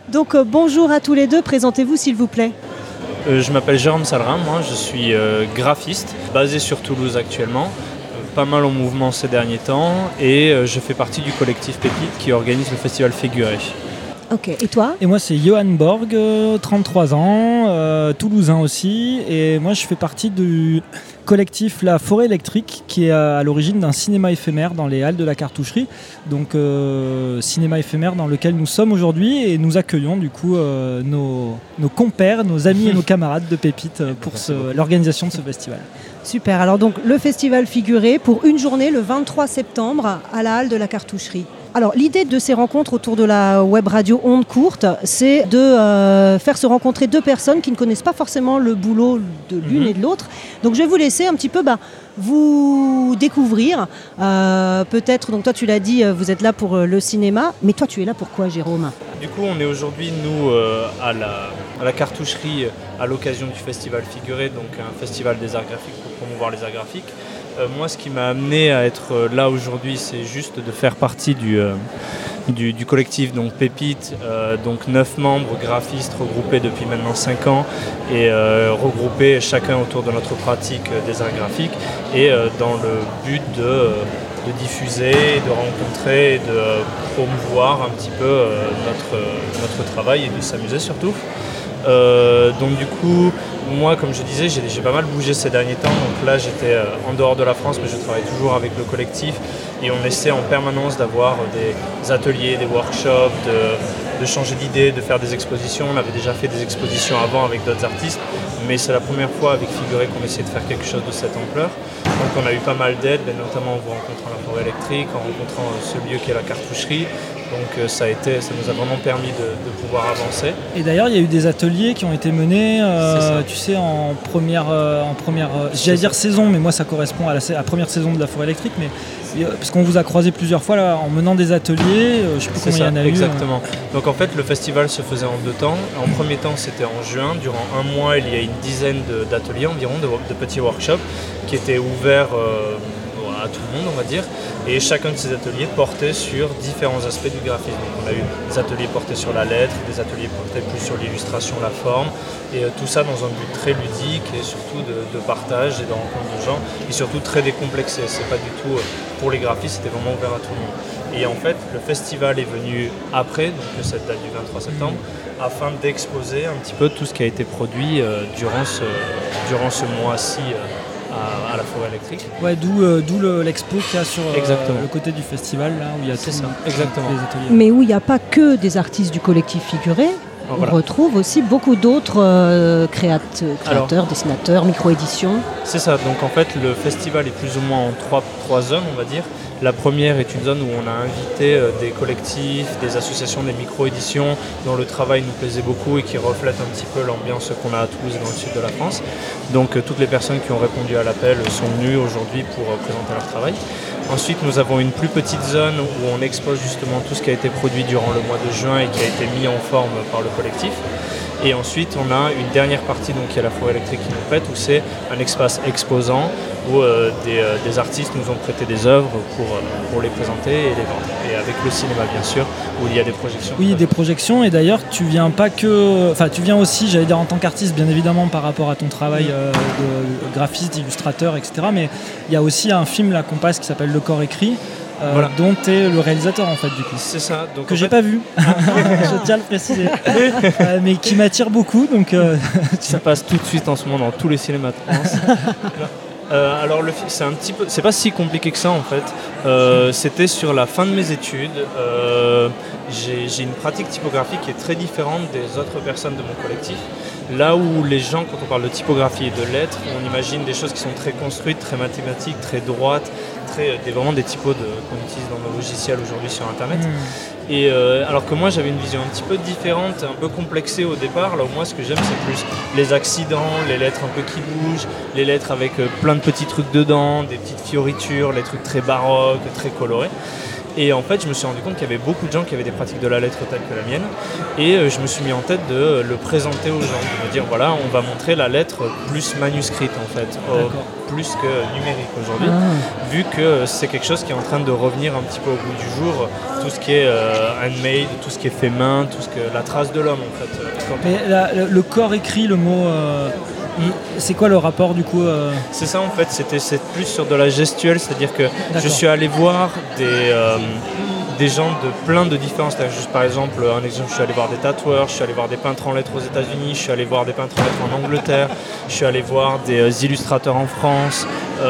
Donc bonjour à tous les deux, présentez-vous s'il vous plaît. Je m'appelle Jérôme Salrin, moi je suis graphiste, basé sur Toulouse actuellement, pas mal en mouvement ces derniers temps et je fais partie du collectif Pépite qui organise le festival Figuré. Ok, et toi ? Et moi c'est Johan Borg, 33 ans, toulousain aussi, et moi je fais partie du collectif La Forêt Électrique qui est à l'origine d'un cinéma éphémère dans les Halles de la Cartoucherie, donc cinéma éphémère dans lequel nous sommes aujourd'hui et nous accueillons du coup nos compères, nos amis et nos camarades de Pépite pour l'organisation de ce festival. Super, alors donc le festival Figuré pour une journée le 23 septembre à la Halle de la Cartoucherie. Alors l'idée de ces rencontres autour de la web radio Onde Courte, c'est de faire se rencontrer deux personnes qui ne connaissent pas forcément le boulot de l'une et de l'autre. Donc je vais vous laisser un petit peu vous découvrir. Peut-être, donc toi tu l'as dit, vous êtes là pour le cinéma, mais toi tu es là pour quoi, Jérôme ? Du coup on est aujourd'hui nous à la Cartoucherie à l'occasion du festival Figuré, donc un festival des arts graphiques pour promouvoir les arts graphiques. Moi, ce qui m'a amené à être là aujourd'hui, c'est juste de faire partie du collectif donc Pépite, donc 9 membres graphistes regroupés depuis maintenant 5 ans et regroupés chacun autour de notre pratique des arts graphiques et dans le but de diffuser, de rencontrer et de promouvoir un petit peu notre travail et de s'amuser surtout. Donc du coup, moi comme je disais, j'ai pas mal bougé ces derniers temps, donc là j'étais en dehors de la France mais je travaille toujours avec le collectif et on essaie en permanence d'avoir des ateliers, des workshops, de changer d'idées, de faire des expositions. On avait déjà fait des expositions avant avec d'autres artistes, mais c'est la première fois avec Figuré qu'on essaie de faire quelque chose de cette ampleur. Donc on a eu pas mal d'aides, notamment en vous rencontrant la Forêt Électrique, en rencontrant ce lieu qui est la Cartoucherie. Donc ça nous a vraiment permis de pouvoir avancer. Et d'ailleurs, il y a eu des ateliers qui ont été menés, tu sais, en première j'allais dire saison, mais moi ça correspond à la première saison de la Forêt Électrique, mais parce qu'on vous a croisé plusieurs fois là, en menant des ateliers, je ne sais plus combien il y en a eu. Exactement. Donc en fait, le festival se faisait en 2 temps. En premier temps, c'était en juin. Durant 1 mois, il y a une dizaine d'ateliers environ, de petits workshops qui étaient ouverts à tout le monde, on va dire. Et chacun de ces ateliers portait sur différents aspects du graphisme. Donc on a eu des ateliers portés sur la lettre, des ateliers portés plus sur l'illustration, la forme, et tout ça dans un but très ludique et surtout de partage et de rencontre de gens, et surtout très décomplexé. C'est pas du tout pour les graphistes, c'était vraiment ouvert à tout le monde. Et en fait, le festival est venu après, donc cette date du 23 septembre, afin d'exposer un petit peu tout ce qui a été produit durant ce mois-ci à la Forêt Électrique. Ouais, d'où l'expo qu'il y a sur le côté du festival, là, où il y a exactement. les ateliers. Mais où il n'y a pas que des artistes du collectif Figuré, on retrouve aussi beaucoup d'autres créateurs, dessinateurs, micro-éditions. C'est ça, donc en fait le festival est plus ou moins en trois zones, on va dire. La première est une zone où on a invité des collectifs, des associations, des micro-éditions dont le travail nous plaisait beaucoup et qui reflète un petit peu l'ambiance qu'on a à Toulouse et dans le sud de la France. Donc toutes les personnes qui ont répondu à l'appel sont venues aujourd'hui pour présenter leur travail. Ensuite, nous avons une plus petite zone où on expose justement tout ce qui a été produit durant le mois de juin et qui a été mis en forme par le collectif. Et ensuite, on a une dernière partie donc, qui est la Forêt Électrique qui nous prête, où c'est un espace exposant où des artistes nous ont prêté des œuvres pour les présenter et les vendre. Et avec le cinéma, bien sûr, où il y a des projections. Oui, des projections. Et d'ailleurs, tu viens aussi, j'allais dire en tant qu'artiste, bien évidemment, par rapport à ton travail de graphiste, d'illustrateur, etc. Mais il y a aussi un film là qu'on passe qui s'appelle Le Corps écrit. Dont tu es le réalisateur en fait du coup. C'est ça. Donc, que j'ai pas vu, je tiens à le préciser, mais qui m'attire beaucoup. Donc, ça passe tout de suite en ce moment dans tous les cinémas de France. Alors le film, c'est pas si compliqué que ça en fait. C'était sur la fin de mes études. J'ai une pratique typographique qui est très différente des autres personnes de mon collectif. Là où les gens, quand on parle de typographie et de lettres, on imagine des choses qui sont très construites, très mathématiques, très droites, vraiment des typos qu'on utilise dans nos logiciels aujourd'hui sur Internet. Et alors que moi j'avais une vision un petit peu différente, un peu complexée au départ. Là où moi ce que j'aime c'est plus les accidents, les lettres un peu qui bougent, les lettres avec plein de petits trucs dedans, des petites fioritures, les trucs très baroques, très colorés. Et en fait, je me suis rendu compte qu'il y avait beaucoup de gens qui avaient des pratiques de la lettre telles que la mienne. Et je me suis mis en tête de le présenter aux gens, de me dire voilà, on va montrer la lettre plus manuscrite en fait, plus que numérique aujourd'hui, vu que c'est quelque chose qui est en train de revenir un petit peu au goût du jour, tout ce qui est handmade, tout ce qui est fait main, tout ce que la trace de l'homme en fait. Mais le corps écrit, le mot, c'est quoi le rapport du coup C'est ça en fait, c'est plus sur de la gestuelle, c'est-à-dire que je suis allé voir des gens de plein de différents styles. Juste par exemple, un exemple, je suis allé voir des tatoueurs, je suis allé voir des peintres en lettres aux États-Unis, je suis allé voir des peintres en lettres en Angleterre, je suis allé voir des illustrateurs en France,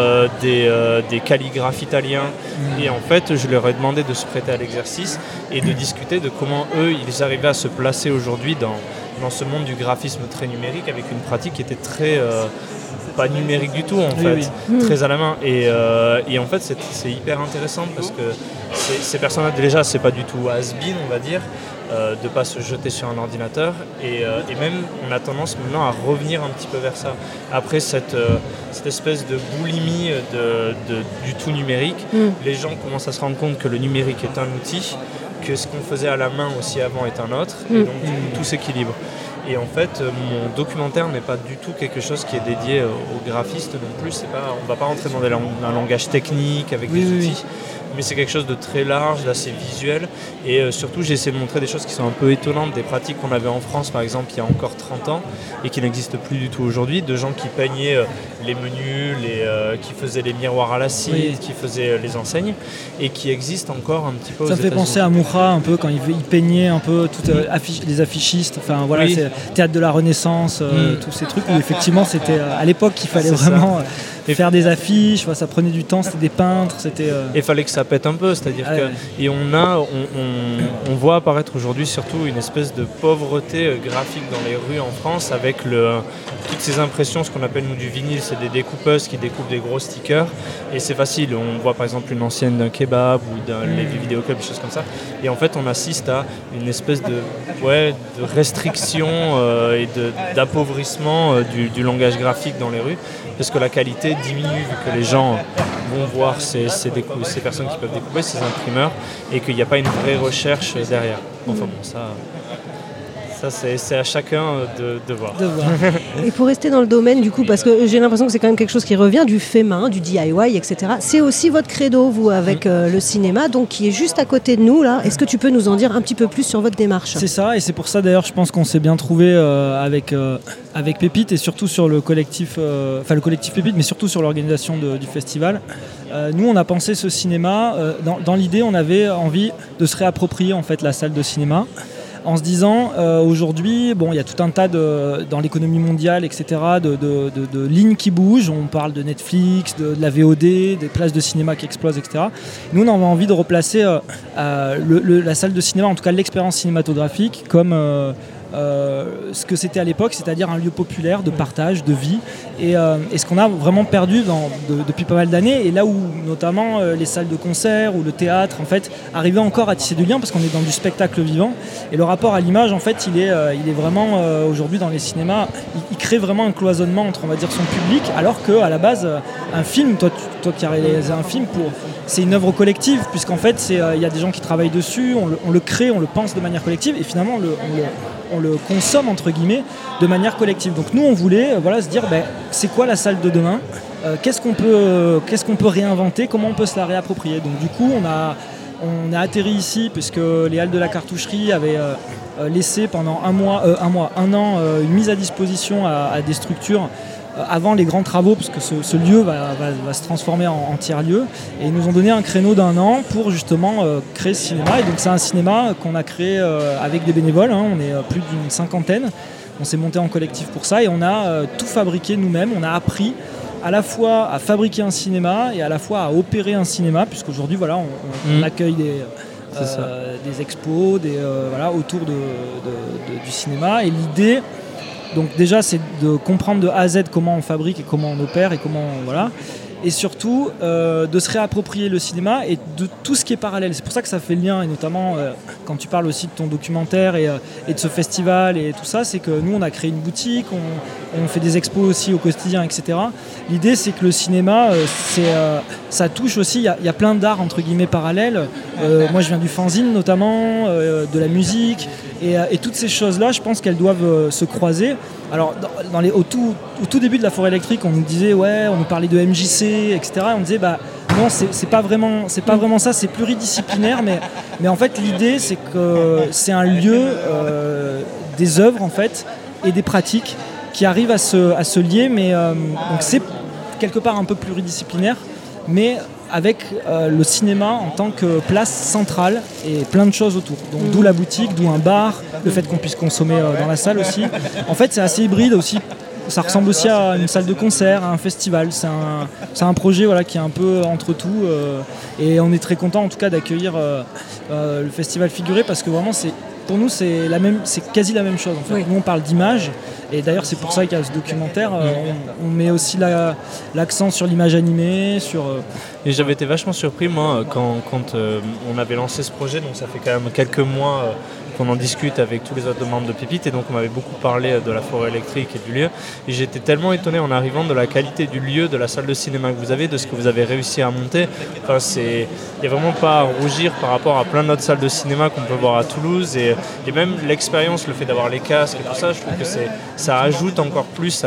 des calligraphes italiens. Et en fait, je leur ai demandé de se prêter à l'exercice et de discuter de comment eux, ils arrivaient à se placer aujourd'hui dans ce monde du graphisme très numérique avec une pratique qui était très... pas numérique du tout en fait, très à la main. Et en fait, c'est hyper intéressant parce que ces personnes-là, déjà, c'est pas du tout has-been, on va dire, de pas se jeter sur un ordinateur. Et même, on a tendance maintenant à revenir un petit peu vers ça. Après cette espèce de boulimie du tout numérique, les gens commencent à se rendre compte que le numérique est un outil, que ce qu'on faisait à la main aussi avant est un autre, et donc du coup, tout s'équilibre. Et en fait, mon documentaire n'est pas du tout quelque chose qui est dédié aux graphistes non plus. On ne va pas rentrer dans un langage technique avec des outils, mais c'est quelque chose de très large, d'assez visuel. Et surtout, j'ai essayé de montrer des choses qui sont un peu étonnantes, des pratiques qu'on avait en France, par exemple, il y a encore 30 ans, et qui n'existent plus du tout aujourd'hui, de gens qui peignaient les menus, qui faisaient les miroirs à l'acide, qui faisaient les enseignes, et qui existent encore un petit peu aux États-Unis. Ça me fait penser à Moura, un peu, quand il peignait un peu les affichistes, enfin voilà, c'est théâtre de la Renaissance, tous ces trucs où effectivement c'était à l'époque qu'il fallait vraiment faire des affiches, ça prenait du temps, c'était des peintres, c'était... Et il fallait que ça pète un peu, c'est-à-dire que... Et on voit apparaître aujourd'hui surtout une espèce de pauvreté graphique dans les rues en France avec toutes ces impressions, ce qu'on appelle nous du vinyle, c'est des découpeuses qui découpent des gros stickers, et c'est facile, on voit par exemple une ancienne d'un kebab ou d'un vidéoclub, des choses comme ça, et en fait on assiste à une espèce de restriction et d'appauvrissement du langage graphique dans les rues, parce que la qualité diminue vu que les gens vont voir ces personnes qui peuvent découper, ces imprimeurs, et qu'il n'y a pas une vraie recherche derrière. Enfin bon, ça c'est à chacun de voir. Et pour rester dans le domaine du coup, parce que j'ai l'impression que c'est quand même quelque chose qui revient, du fait main, du DIY, etc. C'est aussi votre credo, vous, avec le cinéma, donc qui est juste à côté de nous là. Est-ce que tu peux nous en dire un petit peu plus sur votre démarche ? C'est ça, et c'est pour ça d'ailleurs, je pense qu'on s'est bien trouvé avec Pépite, et surtout sur le collectif Pépite, mais surtout sur l'organisation du festival. Nous, on a pensé ce cinéma, dans l'idée, on avait envie de se réapproprier en fait la salle de cinéma, en se disant aujourd'hui, il y a tout un tas dans l'économie mondiale, etc., de lignes qui bougent. On parle de Netflix, de la VOD, des places de cinéma qui explosent, etc. Nous, on avait envie de replacer la salle de cinéma, en tout cas l'expérience cinématographique, comme ce que c'était à l'époque, c'est-à-dire un lieu populaire de partage, de vie, et ce qu'on a vraiment perdu depuis pas mal d'années, et là où notamment les salles de concert ou le théâtre en fait arrivaient encore à tisser du lien, parce qu'on est dans du spectacle vivant, et le rapport à l'image en fait il est vraiment aujourd'hui dans les cinémas, il crée vraiment un cloisonnement entre, on va dire, son public, alors qu'à la base un film, toi qui as réalisé un film, c'est une œuvre collective, puisqu'en fait il y a des gens qui travaillent dessus, on le crée, on le pense de manière collective, et finalement on le consomme entre guillemets de manière collective. Donc nous on voulait se dire c'est quoi la salle de demain, qu'est-ce qu'on peut réinventer, comment on peut se la réapproprier. Donc du coup on a atterri ici puisque les Halles de la Cartoucherie avaient laissé pendant un an une mise à disposition à des structures avant les grands travaux, parce que ce lieu va se transformer en tiers-lieu, et ils nous ont donné un créneau d'un an pour justement créer ce cinéma. Et donc c'est un cinéma qu'on a créé avec des bénévoles, on est plus d'une 50aine, on s'est monté en collectif pour ça, et on a tout fabriqué nous-mêmes. On a appris à la fois à fabriquer un cinéma et à la fois à opérer un cinéma, puisqu'aujourd'hui on accueille des expos autour du cinéma, et l'idée, donc déjà c'est de comprendre de A à Z comment on fabrique et comment on opère et comment et surtout de se réapproprier le cinéma et de tout ce qui est parallèle. C'est pour ça que ça fait le lien, et notamment quand tu parles aussi de ton documentaire et de ce festival et tout ça, c'est que nous on a créé une boutique, on fait des expos aussi au quotidien, etc. L'idée c'est que le cinéma, ça touche aussi, il y a plein d'arts entre guillemets parallèles. Moi je viens du fanzine notamment, de la musique, et toutes ces choses-là, je pense qu'elles doivent se croiser. Alors au tout début de la Forêt Électrique, on nous disait on nous parlait de MJC, etc. On disait non, c'est pas vraiment ça, c'est pluridisciplinaire, mais en fait l'idée c'est que c'est un lieu des œuvres en fait et des pratiques qui arrivent à se lier, mais donc c'est quelque part un peu pluridisciplinaire, mais avec le cinéma en tant que place centrale et plein de choses autour. Donc d'où la boutique, d'où un bar, le fait qu'on puisse consommer dans la salle aussi. En fait, c'est assez hybride aussi. Ça ressemble aussi à une salle de concert, à un festival. C'est un projet qui est un peu entre tout. Et on est très content en tout cas d'accueillir le festival figuré, parce que vraiment pour nous c'est quasi la même chose en fait. Oui. Nous on parle d'image, et d'ailleurs c'est pour ça qu'il y a ce documentaire. On met aussi l'accent sur l'image animée, Et j'avais été vachement surpris moi quand on avait lancé ce projet, donc ça fait quand même quelques mois qu'on en discute avec tous les autres membres de Pépite, et donc on m'avait beaucoup parlé de la Forêt Électrique et du lieu, et j'étais tellement étonné en arrivant de la qualité du lieu, de la salle de cinéma que vous avez, de ce que vous avez réussi à monter. Enfin, il n'y a vraiment pas à rougir par rapport à plein d'autres salles de cinéma qu'on peut voir à Toulouse, et même l'expérience, le fait d'avoir les casques et tout ça, je trouve que ça ajoute encore plus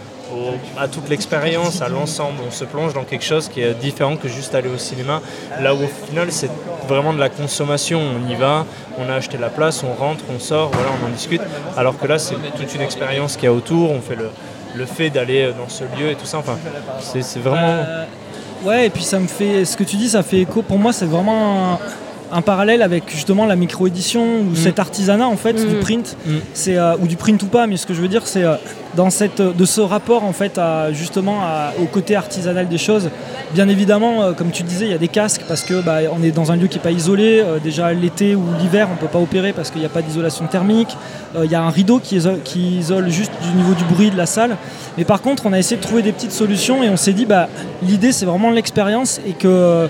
à toute l'expérience, à l'ensemble. On se plonge dans quelque chose qui est différent que juste aller au cinéma, là où au final c'est vraiment de la consommation. On y va, on a acheté la place, on rentre, on sort, on en discute, alors que là c'est toute une expérience qu'il y a autour. On fait le fait d'aller dans ce lieu et tout ça, enfin c'est vraiment... Ouais, et puis ça me fait, ce que tu dis, ça fait écho, pour moi c'est vraiment un parallèle avec justement la micro-édition ou cet artisanat en fait du print, ou du print ou pas, mais ce que je veux dire c'est de ce rapport en fait au côté artisanal des choses. Bien évidemment, comme tu disais, il y a des casques parce que on est dans un lieu qui n'est pas isolé. Déjà l'été ou l'hiver, on ne peut pas opérer parce qu'il n'y a pas d'isolation thermique. Il y a un rideau qui isole juste du niveau du bruit de la salle. Mais par contre, on a essayé de trouver des petites solutions, et on s'est dit l'idée c'est vraiment l'expérience, et que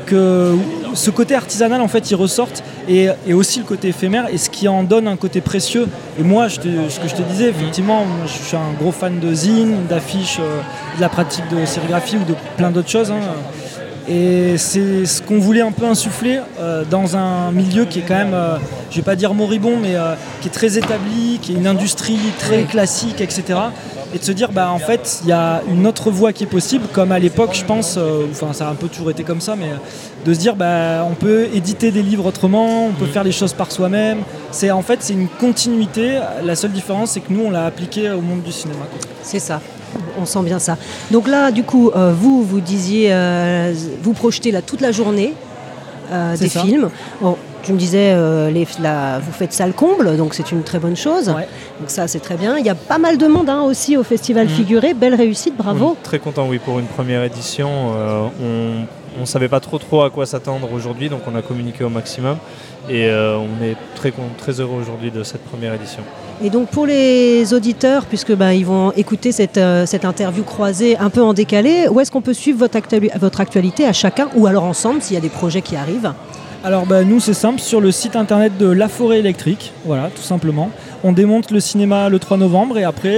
ce côté artisanal en fait il ressorte, et aussi le côté éphémère, et ce qui en donne un côté précieux. Et moi, ce que je te disais, effectivement, je suis un gros fan de zine, d'affiches, de la pratique de sérigraphie ou de plein d'autres choses. Et c'est ce qu'on voulait un peu insuffler dans un milieu qui est quand même, je vais pas dire moribond, mais qui est très établi, qui est une industrie très classique, etc. Et de se dire, en fait, il y a une autre voie qui est possible, comme à l'époque, je pense, ça a un peu toujours été comme ça, mais de se dire, on peut éditer des livres autrement, on peut faire les choses par soi-même. C'est une continuité. La seule différence, c'est que nous, on l'a appliqué au monde du cinéma. C'est ça. On sent bien ça. Donc là, du coup, vous disiez, vous projetez là toute la journée des films. Bon, tu me disais, vous faites salle comble, donc c'est une très bonne chose. Ouais. Donc ça, c'est très bien. Il y a pas mal de monde aussi au Festival Figuré. Belle réussite, bravo. Très content, oui, pour une première édition. On ne savait pas trop à quoi s'attendre aujourd'hui, donc on a communiqué au maximum. Et on est très heureux aujourd'hui de cette première édition. Et donc pour les auditeurs, puisque ils vont écouter cette interview croisée un peu en décalé, où est-ce qu'on peut suivre votre actualité à chacun, ou alors ensemble s'il y a des projets qui arrivent? Alors nous c'est simple, sur le site internet de La Forêt Électrique, voilà, tout simplement. On démonte le cinéma le 3 novembre, et après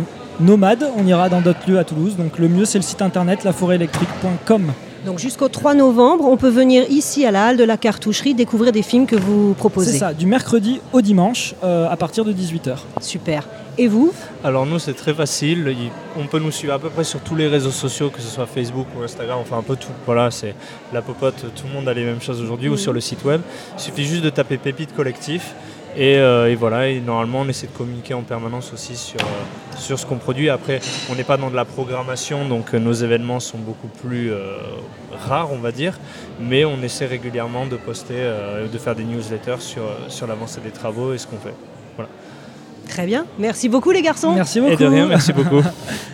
on ira dans d'autres lieux à Toulouse. Donc le mieux c'est le site internet laforêtélectrique.com. Donc jusqu'au 3 novembre, on peut venir ici à la Halle de la Cartoucherie découvrir des films que vous proposez. C'est ça, du mercredi au dimanche à partir de 18h. Super. Et vous? Alors nous c'est très facile, on peut nous suivre à peu près sur tous les réseaux sociaux, que ce soit Facebook ou Instagram, enfin un peu tout. Voilà, c'est la popote, tout le monde a les mêmes choses aujourd'hui, ou sur le site web. Il suffit juste de taper Pépite Collectif. Et voilà, et normalement on essaie de communiquer en permanence aussi sur ce qu'on produit. Après, on n'est pas dans de la programmation, donc nos événements sont beaucoup plus rares, on va dire, mais on essaie régulièrement de poster, de faire des newsletters sur l'avancée des travaux et ce qu'on fait. Voilà. Très bien, merci beaucoup les garçons. Merci beaucoup. Et de rien, merci beaucoup.